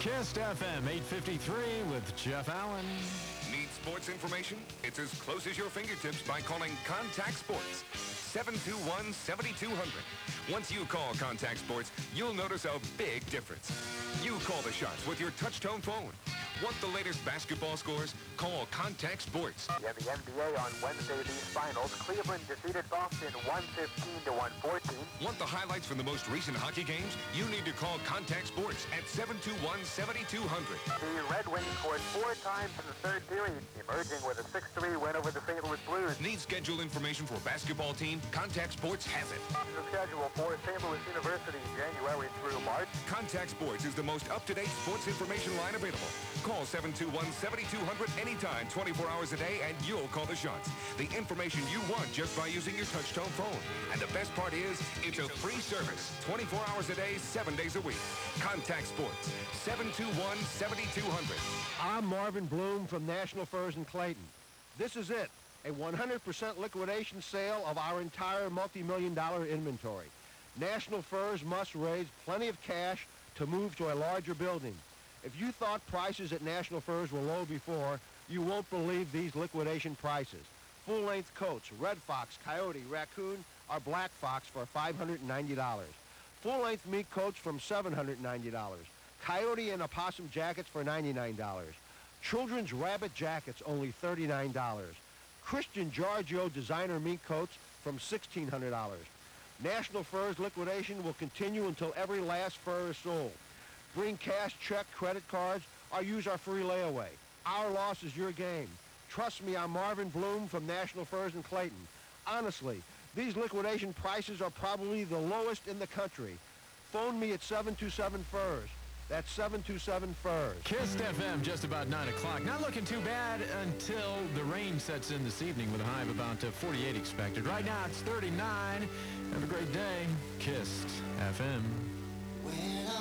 Kist FM 853 with Jeff Allen. Need sports information? It's as close as your fingertips by calling Contact Sports. 721-7200. Once you call Contact Sports, you'll notice a big difference. You call the shots with your touch-tone phone. Want the latest basketball scores? Call Contact Sports. In the NBA on Wednesday, these finals, Cleveland defeated Boston 115-114. Want the highlights from the most recent hockey games? You need to call Contact Sports at 721-7200. The Red Wings scored 4 times in the third period, emerging with a 6-3 win over the St. Louis Blues. Need schedule information for a basketball team? Contact Sports has it. The schedule for St. Louis University, January through March. Contact Sports is the most up-to-date sports information line available. Call 721-7200 anytime, 24 hours a day, and you'll call the shots. The information you want just by using your touch-tone phone. And the best part is, it's a free service, 24 hours a day, 7 days a week. Contact Sports, 721-7200. I'm Marvin Bloom from National Furs in Clayton. This is it, a 100% liquidation sale of our entire multi-million-dollar inventory. National Furs must raise plenty of cash to move to a larger building. If you thought prices at National Furs were low before, you won't believe these liquidation prices. Full-length coats, Red Fox, Coyote, Raccoon, or Black Fox for $590. Full-length mink coats from $790. Coyote and Opossum jackets for $99. Children's rabbit jackets only $39. Christian Giorgio designer mink coats from $1,600. National Furs liquidation will continue until every last fur is sold. Bring cash, check, credit cards, or use our free layaway. Our loss is your game. Trust me, I'm Marvin Bloom from National Furs in Clayton. Honestly, these liquidation prices are probably the lowest in the country. Phone me at 727-FURS. That's 727-FURS. Kist FM just about 9 o'clock. Not looking too bad until the rain sets in this evening with a high of about 48 expected. Right now it's 39. Have a great day. Kist FM.